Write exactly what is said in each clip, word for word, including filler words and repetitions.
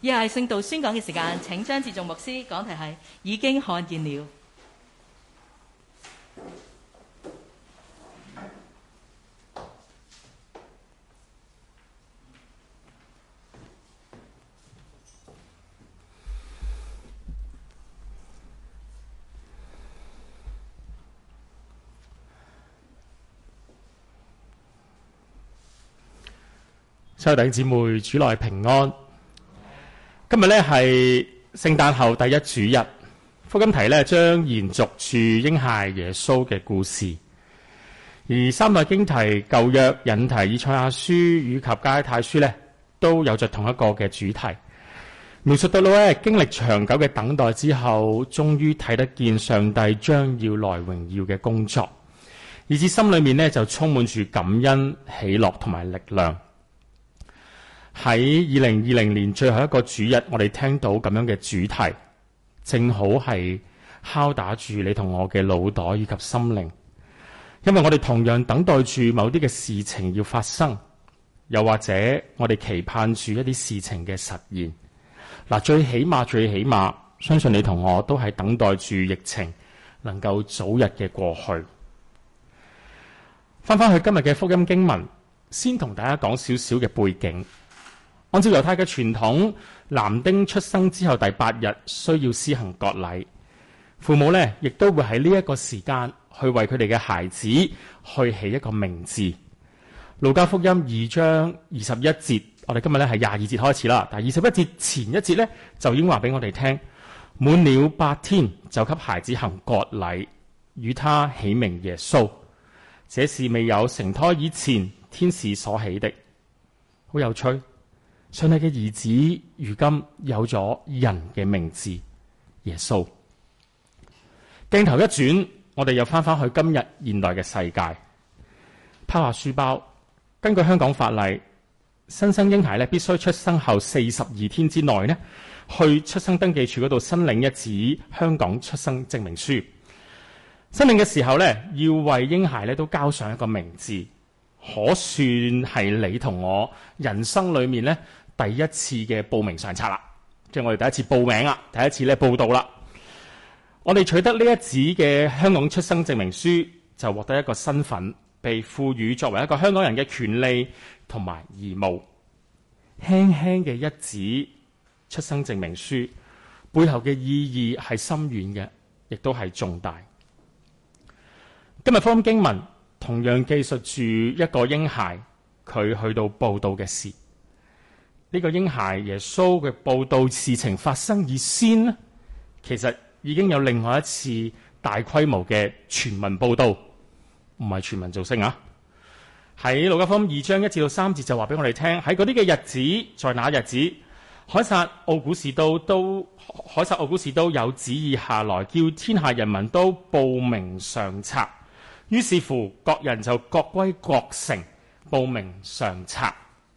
以下係聖道宣講嘅時間，請張志仲牧師講題係已經看見了。 所有弟兄姊妹，主內平安。今日咧係聖誕後第一主日，福音題咧將延續住嬰孩耶穌嘅故事，而三代經題舊約引題以賽亞書以及加拉太書咧都有着同一個嘅主題，描述到咧經歷長久嘅等待之後，終於睇得見上帝將要來榮耀嘅工作，以至心裏面咧就充滿住感恩、喜樂同埋力量。喺二零二零年最後一個主日，我哋聽到咁樣嘅主題，正好係敲打住你同我嘅腦袋以及心靈，因為我哋同樣等待住某啲嘅事情要發生，又或者我哋期盼住一啲事情嘅實現。嗱，最起碼最起碼，相信你同我都係等待住疫情能夠早日嘅過去。翻返去今日嘅福音經文，先同大家講少少嘅背景。按照猶太嘅傳統，男丁出生之後第八日需要施行割禮，父母呢亦都會喺呢一個時間去為佢哋嘅孩子去起一個名字。路加福音二章二十一節，我哋今日呢係廿二節開始啦，但係二十一節前一節呢，就已經話俾我哋聽，滿了八天就給孩子行割禮，與他起名耶穌，這是未有成胎以前天使所起的。好有趣。上帝嘅兒子如今有咗人嘅名字耶穌。鏡頭一轉，我哋又翻返去今日現代嘅世界，拋下書包。根據香港法例，新生嬰孩咧必須出生後四十二天之內呢，去出生登記處嗰度申領一紙香港出生證明書。申領嘅時候呢，要為嬰孩咧都交上一個名字，可算係你同我人生裏面呢第一次嘅報名上冊啦，即係我哋第一次報名啦，第一次咧報到啦。我哋取得呢一紙嘅香港出生證明書，就獲得一個身份，被賦予作為一個香港人嘅權利同埋義務。輕輕嘅一紙出生證明書，背後嘅意義係深遠嘅，亦都係重大。今日福音經文同樣記述住一個嬰孩，佢去到報道嘅事。呢個嬰孩耶穌嘅報道事情發生以先呢，其實已經有另外一次大規模嘅全民報道，唔係全民造星啊！喺路加福音二章一至到三節就話俾我哋聽，喺嗰啲嘅日子，在那日子，凱撒奧古士都都凱撒奧古士都有旨意下來，叫天下人民都報名上冊。於是乎，各人就各歸各城報名上冊。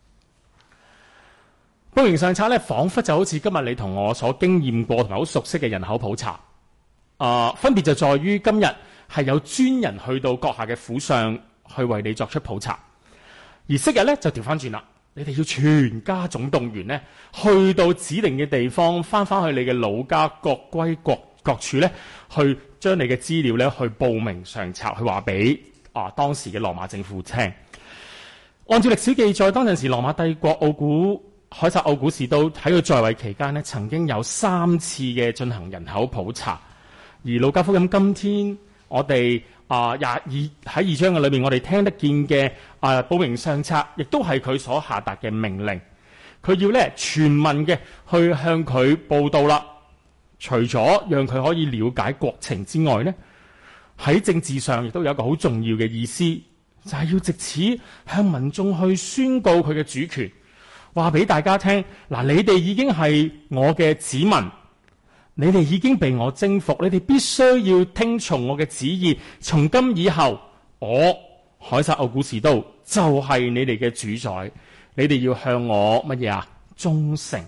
報名上冊咧，彷彿就好似今日你同我所經驗過同埋好熟悉嘅人口普查。啊、呃，分別就在於今日係有專人去到閣下嘅府上去為你作出普查，而昔日咧就調翻轉啦，你哋要全家總動員咧，去到指定嘅地方，翻返去你嘅老家，各歸各各處咧，去將你嘅資料咧去報名上冊，去話俾啊當時嘅羅馬政府聽。按照歷史記載，當陣時羅馬帝國奧古凱撒奧古士都喺佢在位期間咧，曾經有三次嘅進行人口普查。而路加福音今天我哋啊廿二喺二章嘅裏面，我哋聽得見嘅啊報名上冊，亦都係佢所下達嘅命令。佢要咧全民嘅去向佢報道啦。除咗讓佢可以了解國情之外呢，喺政治上亦都有一個好重要嘅意思，就係要藉此向民眾去宣告佢嘅主權。話俾大家聽，嗱，你哋已經係我嘅子民，你哋已經被我征服，你哋必須要聽從我嘅旨意。從今以後，我凱撒奧古士都就係你哋嘅主宰，你哋要向我乜嘢啊？忠誠。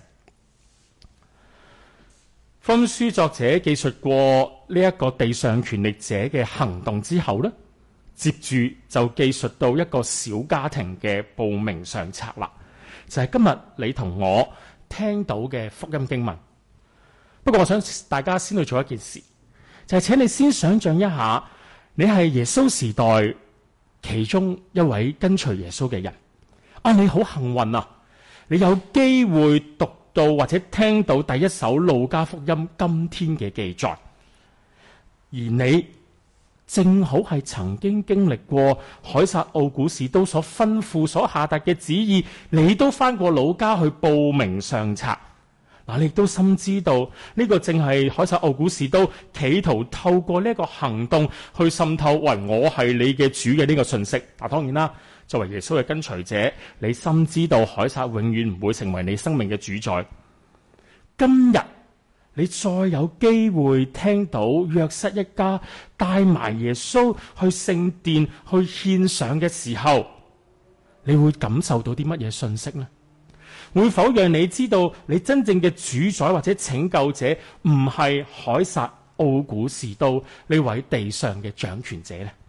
福音書作者記述過呢一個地上權力者嘅行動之後呢，接住就記述到一個小家庭嘅報名上冊啦。就係今日你同我聽到嘅福音經文。不過我想大家先去做一件事，就係請你先想象一下，你係耶穌時代其中一位跟隨耶穌嘅人。啊，你好幸運啊！你有機會讀到或者聽到第一手路加福音今天嘅記載，而你正好係曾經經歷過凱撒奧古士都所吩咐所下達嘅旨意，你都翻過老家去報名上冊。嗱，你亦都深知道呢個正係凱撒奧古士都企圖透過呢個行動去滲透，喂，我係你嘅主嘅呢個信息。嗱，當然啦，作為耶穌嘅跟隨者，你深知道凱撒永遠唔會成為你生命嘅主宰。今日你再有機會聽到約瑟一家帶埋耶穌去聖殿去獻上嘅時候，你會感受到啲乜嘢信息呢？會否讓你知道你真正嘅主宰或者拯救者唔係凱撒奧古士都呢位地上嘅掌權者呢？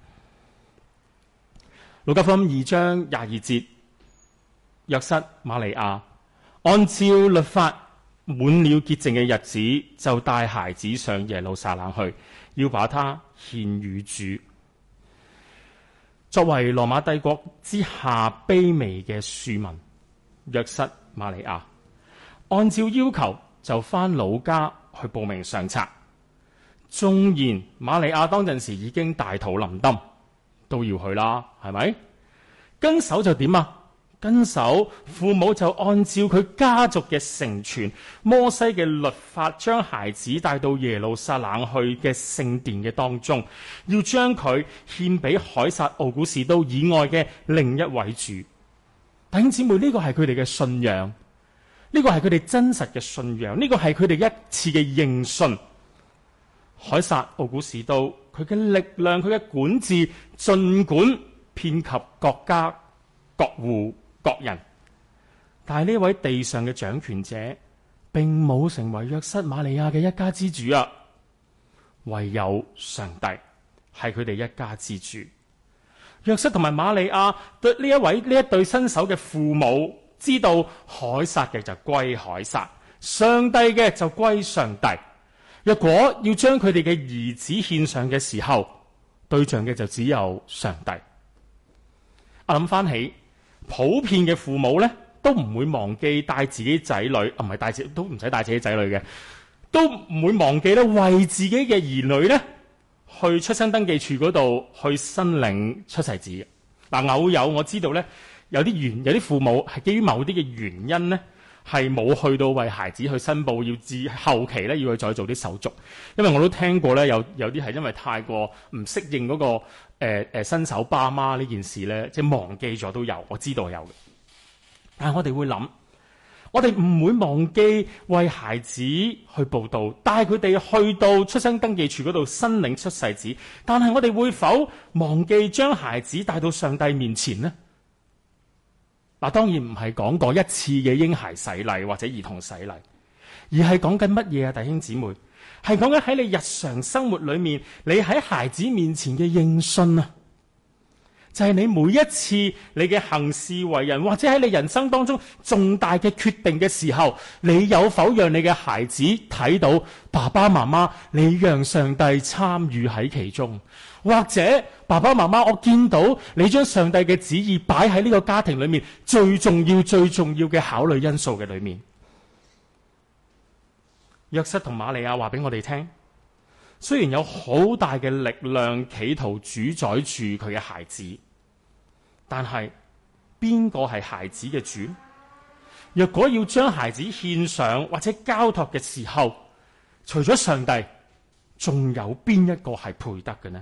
路加福音二章廿二節，約瑟瑪利亞按照律法滿了潔淨嘅日子，就帶孩子上耶路撒冷去，要把他獻與主。作為羅馬帝國之下卑微嘅庶民，約瑟瑪利亞按照要求就返老家去報名上冊。縱然瑪利亞當陣時已經大肚臨登，都要去啦，係咪？跟手就點啊？跟手父母就按照佢家族嘅承傳，摩西嘅律法，將孩子帶到耶路撒冷去嘅聖殿嘅當中，要將佢獻俾凱撒奧古士都以外嘅另一位主。弟兄姊妹，呢個係佢哋嘅信仰，呢個係佢哋真實嘅信仰，呢個係佢哋一次嘅認信。凱撒奧古士都佢嘅力量，佢嘅管治，盡管遍及各家各戶各人，但係呢位地上嘅掌權者並冇成為約瑟瑪利亞嘅一家之主啊，唯有上帝係佢哋一家之主。約瑟同埋瑪利亞對呢一位呢一對新手嘅父母，知道凱撒嘅就歸凱撒，上帝嘅就歸上帝。若果要將佢哋嘅兒子獻上嘅時候，對象嘅就只有上帝。我諗翻起，普遍嘅父母咧，都唔會忘記帶自己仔女，唔係帶自都唔使帶自己仔女嘅，都唔會忘記咧為自己嘅兒女咧去出生登記處嗰度去申領出世紙。嗱、呃，偶有我知道咧，有啲原有啲父母係基於某啲嘅原因咧，係冇去到為孩子去申報，要至後期咧要去再做啲手續。因為我都聽過咧，有有啲係因為太過唔適應嗰、那個誒誒、呃、新手爸媽呢件事咧，即係忘記咗都有，我知道有嘅。但係我哋會諗，我哋唔會忘記為孩子去報到，帶佢哋去到出生登記處嗰度申領出世紙。但係我哋會否忘記將孩子帶到上帝面前呢？嗱，當然唔係講過一次嘅嬰孩洗禮或者兒童洗禮，而係講緊乜嘢啊？弟兄姊妹，係講緊喺你日常生活裏面，你喺孩子面前嘅認信啊，就係你每一次你嘅行事為人，或者喺你人生當中重大嘅決定嘅時候，你有否讓你嘅孩子睇到爸爸媽媽你讓上帝參與喺其中？或者爸爸媽媽，我見到你將上帝嘅旨意擺喺呢個家庭裏面最重要最重要嘅考慮因素嘅裏面。約瑟同瑪利亞話俾我哋聽，雖然有好大嘅力量企圖主宰住佢嘅孩子，但係邊個係孩子嘅主？若果要將孩子獻上或者交託嘅時候，除咗上帝，仲有邊一個係配得嘅呢？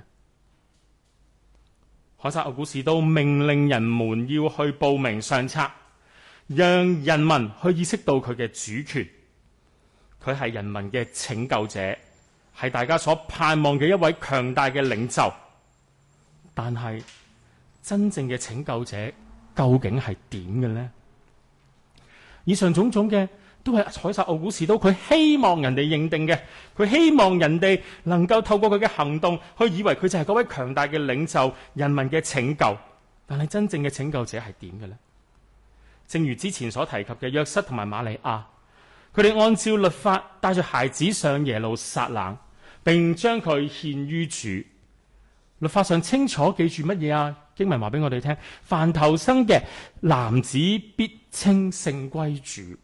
凱撒奧古士都命令人們要去報名上冊，讓人民去意識到佢嘅主權。佢係人民嘅拯救者，係大家所盼望嘅一位強大嘅領袖。但係真正嘅拯救者究竟係點嘅呢？以上種種嘅都係凱撒奧古士都佢希望人哋認定嘅，佢希望人哋能夠透過佢嘅行動去以為佢就係嗰位強大嘅領袖，人民嘅拯救。但係真正嘅拯救者係點嘅呢？正如之前所提及嘅約瑟同埋瑪利亞， 佢哋按照律法帶住孩子上耶路撒冷，並將佢獻於主。律法上清楚記住乜嘢啊？經文話俾我哋聽，凡頭生嘅男子必稱聖歸主。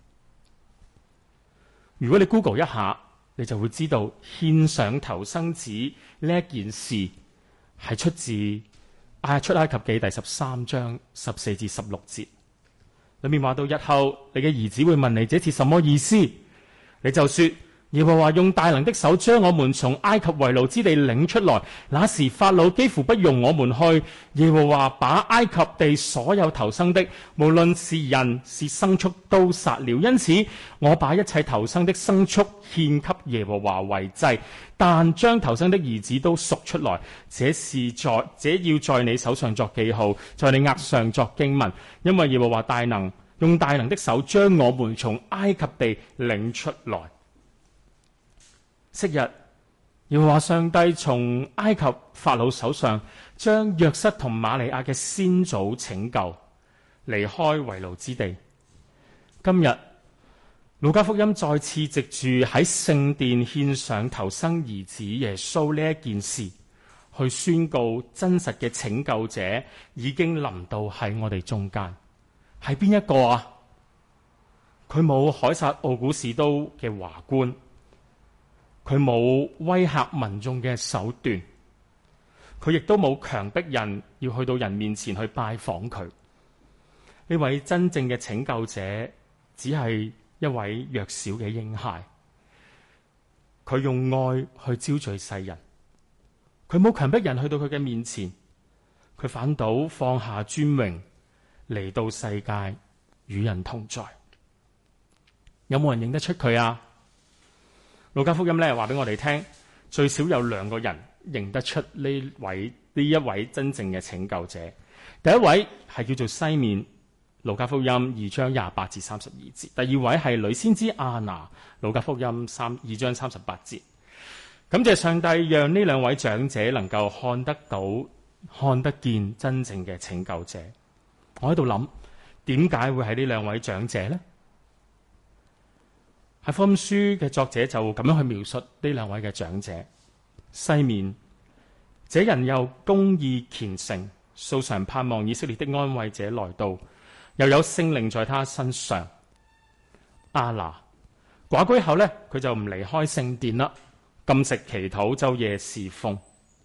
如果你 Google 一下，你就會知道獻上頭生子呢一件事係出自《出埃及記》第十三章十四至十六節。裏面話到，日後你嘅兒子會問你這是什麼意思，你就說，耶和華用大能的手將我們從埃及為奴之地領出來，那時法老幾乎不容我們去。耶和華把埃及地所有頭生的，無論是人是牲畜，都殺了。因此我把一切頭生的牲畜獻給耶和華為祭，但將頭生的兒子都贖出來。這是在這要在你手上作記號，在你額上作經文，因為耶和華大能用大能的手將我們從埃及地領出來。昔日耶和華上帝從埃及法老手上將約瑟同瑪利亞嘅先祖拯救，離開為奴之地。今日路加福音再次藉住喺聖殿獻上頭生兒子耶穌呢一件事，去宣告真實嘅拯救者已經臨到喺我哋中間。係邊一個啊？佢冇凱撒奧古士都嘅華冠，佢冇威嚇民眾嘅手段，佢亦都冇強迫人要去到人面前去拜訪佢。呢位真正嘅拯救者只係一位弱小嘅嬰孩，佢用愛去招聚世人，佢冇強迫人去到佢嘅面前，佢反倒放下尊榮嚟到世界與人同在。有冇人認得出佢啊？路加福音咧話俾我哋聽，最少有兩個人認得出呢位呢一位真正嘅拯救者。第一位係叫做西面，路加福音二章廿八至三十二節；第二位係女先知亞拿，路加福音三二章三十八節。感謝上帝，讓呢兩位長者能夠看得到、看得見真正嘅拯救者。我喺度諗，點解會係呢兩位長者呢？喺福音書嘅作者就咁樣去描述呢兩位嘅長者。西面，這人又公義虔誠，素常盼望以色列的安慰者來到，又有聖靈在他身上。亞拿，寡居後呢，佢就唔離開聖殿啦，禁食祈禱，晝夜侍奉。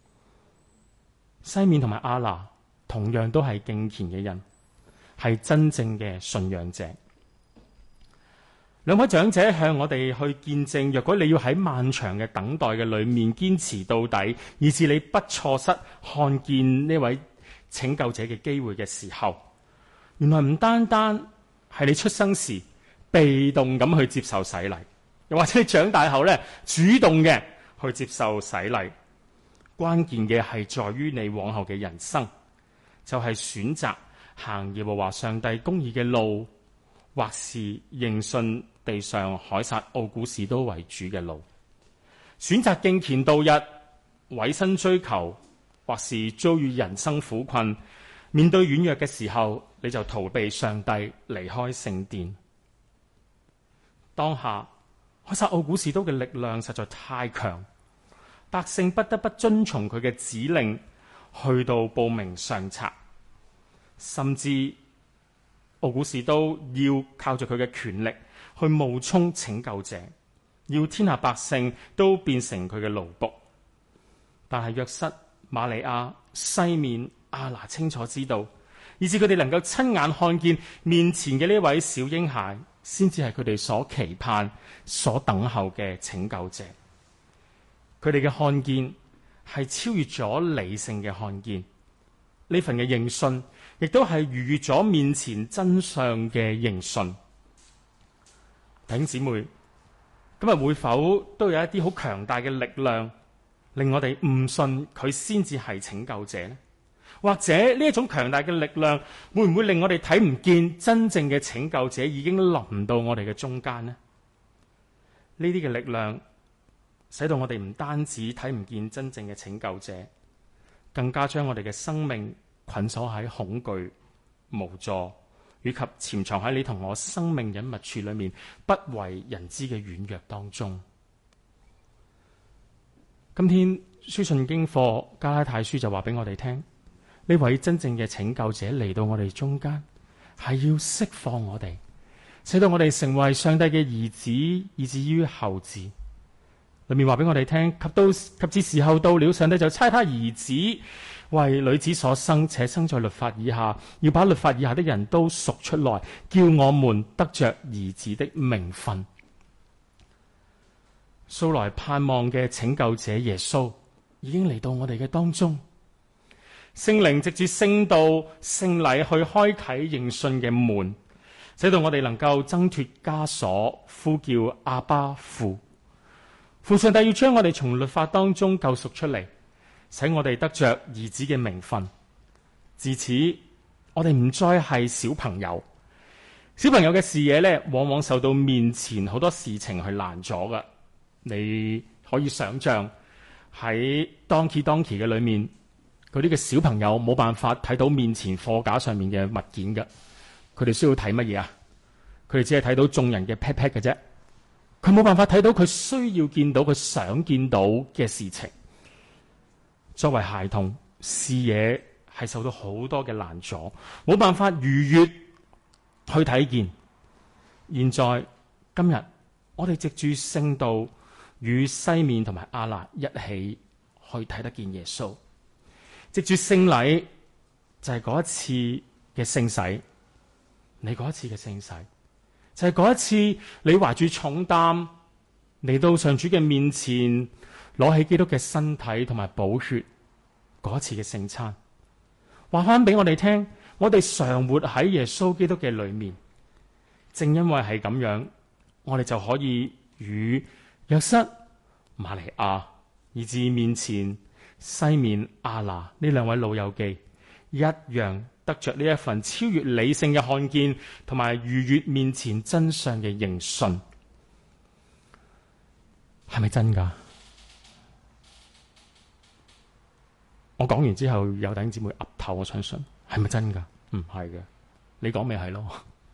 西面同埋亞拿同樣都係敬虔嘅人，係真正嘅信仰者。兩位長者向我哋去見證，若果你要喺漫長嘅等待嘅裏面堅持到底，以致你不錯失看見呢位拯救者嘅機會嘅時候，原來唔單單係你出生時被動咁去接受洗禮，又或者你長大後咧主動嘅去接受洗禮，關鍵嘅係在於你往後嘅人生，就係選擇行耶和華上帝公義嘅路，或是認信地上凱撒奧古士都為主嘅路，選擇敬虔度日，委身追求，或是遭遇人生苦困，面對軟弱嘅時候，你就逃避上帝，離開聖殿。當下凱撒奧古士都嘅力量實在太強，百姓不得不遵從佢嘅指令，去到報名上冊，甚至奧古士都要靠住佢嘅權力去冒充拯救者，要天下百姓都變成佢嘅奴僕。但係約瑟、瑪利亞、西面、亞拿清楚知道，以致佢哋能夠親眼看見面前嘅呢位小嬰孩，先至係佢哋所期盼、所等候嘅拯救者。佢哋嘅看見係超越咗理性嘅看見，呢份嘅認信亦都係逾越咗面前真相嘅認信。弟兄姊妹，今日會否都有一啲好強大嘅力量，令我哋誤信佢先至係拯救者呢？或者呢一種強大嘅力量，會唔會令我哋睇唔見真正嘅拯救者已經臨到我哋嘅中間呢？呢啲嘅力量，使到我哋唔單止睇唔見真正嘅拯救者，更加將我哋嘅生命捆鎖喺恐懼、無助、 以及潛藏喺你同我生命隱密處裏面不為人知嘅軟弱當中。今天書信經課加拉太書就話俾我哋聽，呢位真正嘅拯救者嚟到我哋中間，係要釋放我哋，使到我哋成為上帝嘅兒子，以至於後嗣。裏面話俾我哋聽，及到及至時候到了，上帝就差他兒子為女子所生，且生在律法以下，要把律法以下的人都贖出來，叫我們得着兒子的名分。素來盼望嘅拯救者耶穌已經嚟到我哋嘅當中，聖靈藉住聖道、聖禮去開啟認信嘅門，使到我哋能夠掙脫枷鎖，呼叫阿爸父。父上帝要將我哋從律法當中救贖出嚟，使我哋得着兒子嘅名分。自此，我哋唔再係小朋友。小朋友嘅視野咧，往往受到面前好多事情去攔阻㗎。你可以想象喺 Donkey Donkey 嘅裏面，嗰啲嘅小朋友冇辦法睇到面前貨架上面嘅物件㗎。佢哋需要睇乜嘢啊？佢哋只係睇到眾人嘅 pat pat 嘅啫。佢冇辦法睇到佢需要見到佢想見到嘅事情。作為孩童，視野係受到好多嘅攔阻，冇辦法逾越去睇見。現在今日，我哋藉住聖道與西面同埋亞拿一起去睇得見耶穌。藉住聖禮，就係嗰一次嘅聖洗，你嗰一次嘅聖洗。就係嗰一次，你懷住重擔嚟到上主嘅面前，攞起基督嘅身體同埋寶血，嗰一次嘅聖餐，話翻俾我哋聽，我哋常活喺耶穌基督嘅裏面。正因為係咁樣，我哋就可以與約瑟、瑪利亞，以至面前西面亞拿呢兩位老友記一樣，得着呢一份超越理性嘅看見，同埋逾越面前真相嘅認信，係咪真噶？我講完之後，有弟兄姊妹岌頭，我相信係咪真噶？唔係嘅，你講咪係咯？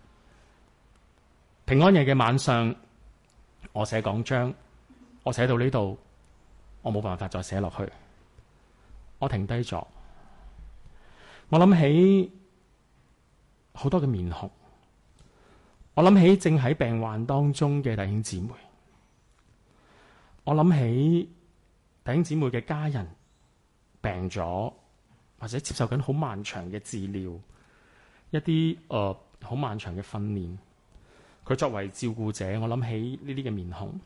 平安夜嘅晚上，我寫講章，我寫到呢度，我冇辦法再寫落去，我停低咗。我諗起好多嘅面孔，我諗起正喺病患當中嘅弟兄姊妹，我諗起弟兄姊妹嘅家人病咗，或者接受緊好漫長嘅治療，一啲誒好漫長嘅訓練。佢作為照顧者，我諗起呢啲嘅面孔，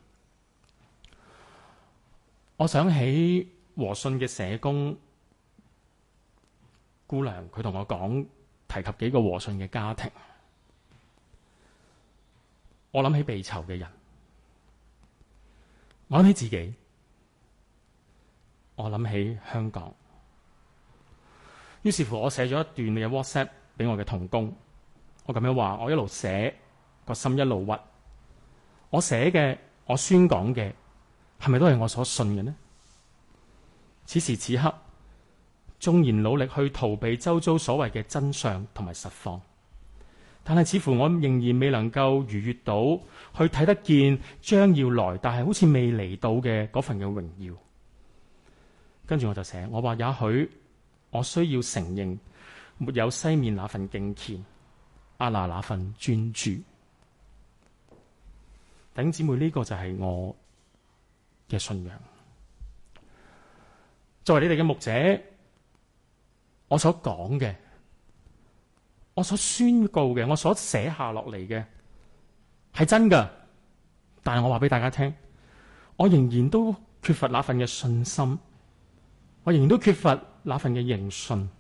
我想起和信嘅社工姑娘，佢同我講，提及幾個和信嘅家庭。我諗起被囚嘅人，我諗起自己，我諗起香港。於是乎，我寫咗一段嘅 WhatsApp 俾我嘅同工，我咁樣話：我一路寫，個心一路屈。我寫嘅，我宣講嘅，係咪都係我所信嘅呢？此時此刻，縱然努力去逃避周遭所謂嘅真相同埋實況，但係似乎我仍然未能夠逾越到去睇得見將要來，但係好似未嚟到嘅嗰份嘅榮耀。跟住我就寫，我話也許我需要承認，沒有西面那份敬虔，亞拿那份專注。弟兄姊妹，呢個就係我嘅信仰。作為你哋嘅牧者，我所講嘅，我所宣告嘅，我所寫下落嚟嘅係真㗎，但係我話俾大家聽，我仍然都缺乏那份嘅信心，我仍然都缺乏那份嘅認信。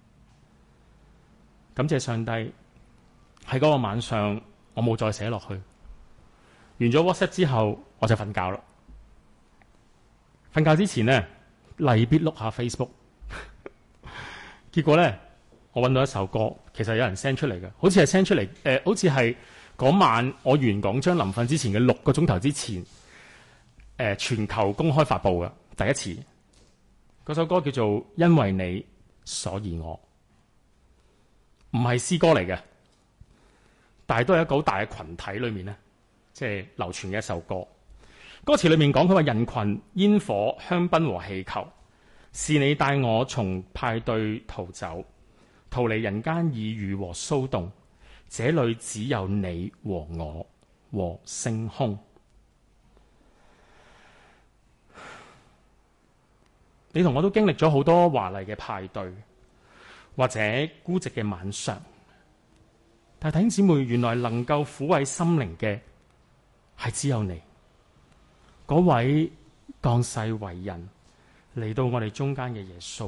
感謝上帝，喺嗰個晚上我冇再寫落去。完咗 WhatsApp 之後，我就瞓覺啦。瞓覺之前呢，例必碌下 Facebook， 結果呢，我揾到一首歌，其實有人 send 出嚟嘅，好似係 send 出嚟，誒、呃，好似係嗰晚我完講章臨瞓之前嘅六個鐘頭之前，誒、呃，全球公開發布嘅第一次。嗰首歌叫做《因為你所以我》，唔係詩歌嚟嘅， 但係都係一個好大嘅群體裏面呢，即係流傳嘅一首歌。歌詞裏面講佢話：人群、煙火、香檳和氣球，是你帶我從派對逃走，逃離人間耳語和騷動。這裏只有你和我和星空。你同我都經歷咗好多華麗嘅派對，或者孤寂嘅晚上。但弟兄姊妹，原來能夠撫慰心靈嘅係只有你，嗰位降世為人嚟到我哋中間嘅耶穌。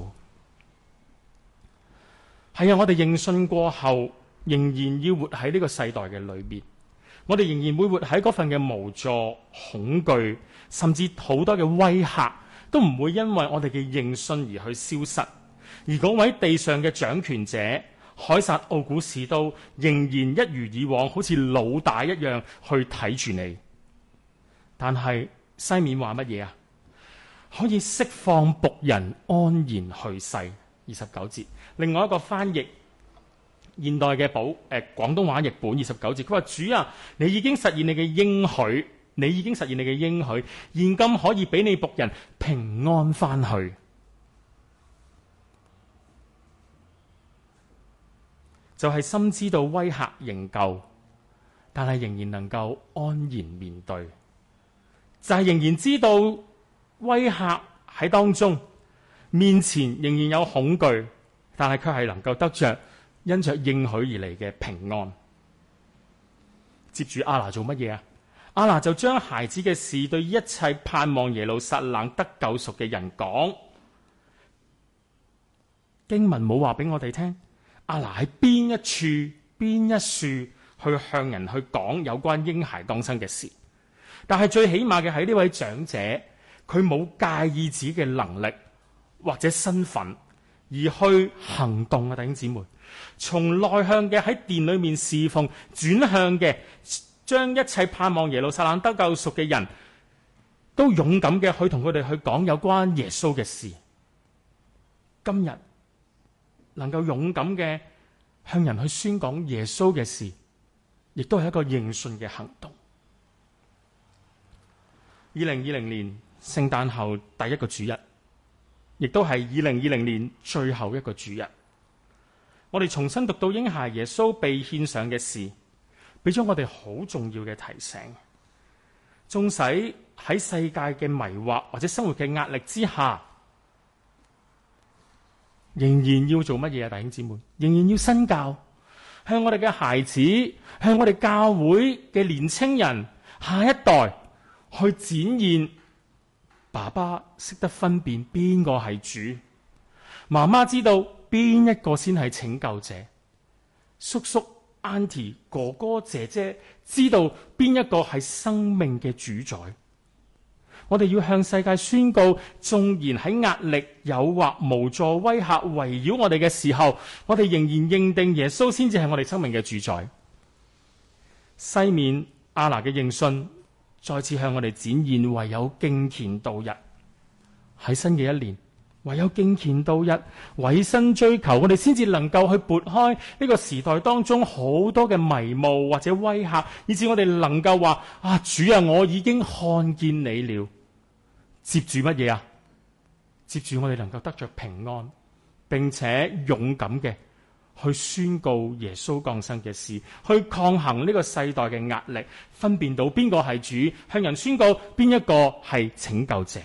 係啊，我哋認信過後，仍然要活喺呢個世代嘅裏面，我哋仍然會活喺嗰份嘅無助、恐懼，甚至好多嘅威嚇，都唔會因為我哋嘅認信而去消失。而嗰位地上嘅掌權者凱撒奧古士都仍然一如以往，好似老大一樣去睇住你。但係西面話乜嘢啊？可以釋放僕人安然去世。二十九節，另外一個翻譯現代嘅補誒廣東話譯本二十九節，佢話：主啊，你已經實現你嘅應許，你已經實現你嘅應許，現今可以俾你僕人平安翻去。就係、是、深知道威嚇仍舊，但係仍然能夠安然面對。就係、是、仍然知道威嚇喺當中，面前仍然有恐懼，但係卻係能夠得着因着應許而嚟嘅平安。接住亞拿做乜嘢啊？亞拿就將孩子嘅事對一切盼望耶路撒冷得救贖嘅人講。經文冇話俾我哋聽，亞拿喺邊一處邊一處去向人去講有關嬰孩降生嘅事。但係最起碼嘅係呢位長者，佢冇介意自己嘅能力或者身份，而去行動啊！弟兄姊妹，從內向嘅喺殿裏面侍奉，轉向嘅將一切盼望耶路撒冷得救贖嘅人都勇敢嘅去同佢哋去講有關耶穌嘅事。今日能夠勇敢嘅向人去宣講耶穌嘅事，亦都係一個認信嘅行動。二零二零年聖誕後第一個主日，亦都係二零二零年最後一個主日，我哋重新讀到嬰孩耶穌被獻上嘅事，俾咗我哋好重要嘅提醒。縱使喺世界嘅迷惑或者生活嘅壓力之下，仍然要做乜嘢啊？弟兄姊妹，仍然要身教，向我哋嘅孩子，向我哋教會嘅年青人下一代去展現爸爸識得分辨邊個係主，媽媽知道邊一個先係拯救者，叔叔、auntie、哥哥、姐姐知道邊一個係生命嘅主宰。我哋要向世界宣告，縱然喺壓力、誘惑、無助、威嚇圍繞我哋嘅時候，我哋仍然認定耶穌先至係我哋生命嘅主宰。西面亞拿嘅認信再次向我哋展現，唯有敬虔度日。喺新嘅一年，唯有敬虔度日，委身追求，我哋先至能夠去撥開呢個時代當中好多嘅迷霧或者威嚇，以致我哋能夠話：啊，主啊，我已經看見你了。接住乜嘢啊？接住我哋能夠得着平安，並且勇敢嘅去宣告耶穌降生嘅事，去抗衡呢個世代嘅壓力，分辨到邊個係主，向人宣告邊一個係拯救者。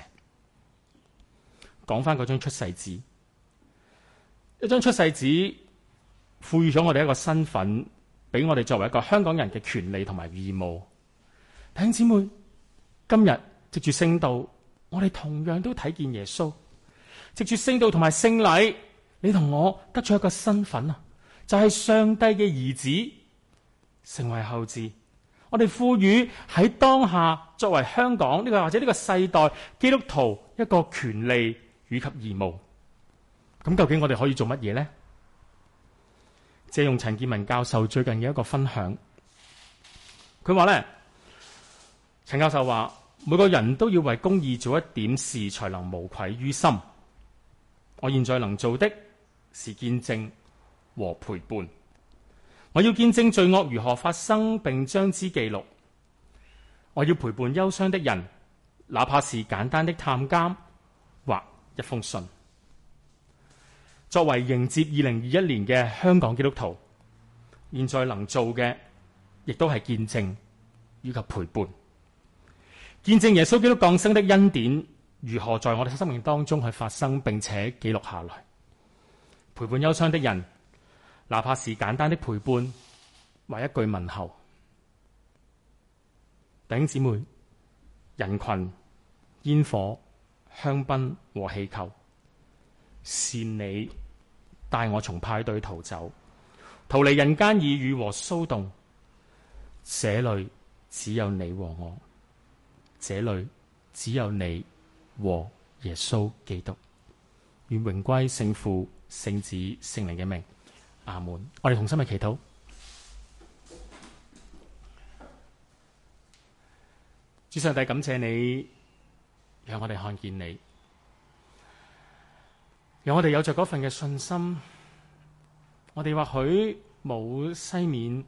講翻嗰張出世紙，一張出世紙賦予咗我哋一個身份，俾我哋作為一個香港人嘅權利同埋義務。弟兄姊妹，今日藉住聖道，我哋同樣都睇見耶穌。藉住聖道同埋聖禮，你同我得咗一個身份啊，就係上帝嘅兒子，成為後嗣。我哋賦予喺當下作為香港呢個或者呢個世代基督徒一個權利以及義務。咁究竟我哋可以做乜嘢呢？借用陳建文教授最近嘅一個分享，佢話呢，陳教授話，每個人都要為公義做一點事，才能無愧於心。我現在能做的是見證和陪伴。 我要見證罪惡如何發生，並將之記錄。我要陪伴憂傷的人，哪怕是簡單的探監或一封信。作為迎接二零二一年嘅香港基督徒，現在能做嘅，亦都係見證以及陪伴，見證耶穌基督降生的恩典如何在我哋生命當中去發生，並且記錄下來。陪伴憂傷的人，哪怕是簡單的陪伴或一句問候。弟兄姊妹，人群、煙火、香檳和氣球，是你帶我從派對逃走，逃離人間耳語和騷動。這裏只有你和我，這裏只有你和耶穌基督。願榮歸聖父、聖子、聖靈嘅名。阿門。我哋同心去祈禱。主上帝，感謝你，讓我哋看見你，讓我哋有着嗰份嘅信心。我哋或許冇西面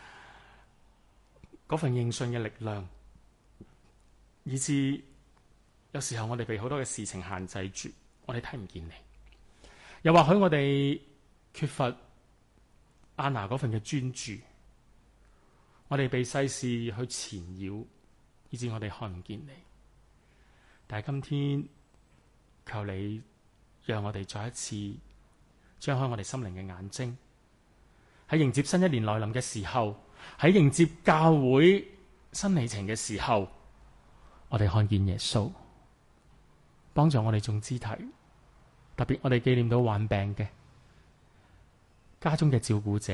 嗰份認信嘅力量，以致有時候我哋被好多嘅事情限制住，我哋睇唔見你。又或許我哋缺乏亞拿嗰份嘅專注，我哋被世事去纏繞，以致我哋看唔見你。但係今天，求你讓我哋再一次張開我哋心靈嘅眼睛，喺迎接新一年來臨嘅時候，喺迎接教會新里程嘅時候，我哋看見耶穌，幫助我哋眾肢體，特別我哋紀念到患病嘅、家中嘅照顧者，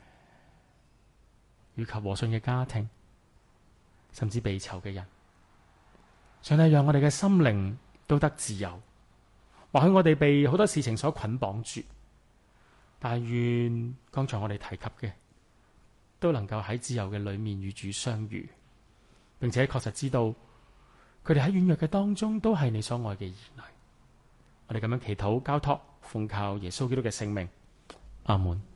以及和信嘅家庭，甚至被囚嘅人。上帝讓我哋嘅心靈都得自由。或許我哋被好多事情所捆綁住，但願剛才我哋提及嘅都能夠喺自由嘅裏面與主相遇，並且確實知道佢哋喺軟弱嘅當中都係你所愛嘅兒女。我哋咁樣祈禱交託，奉靠耶穌基督嘅聖名，阿門。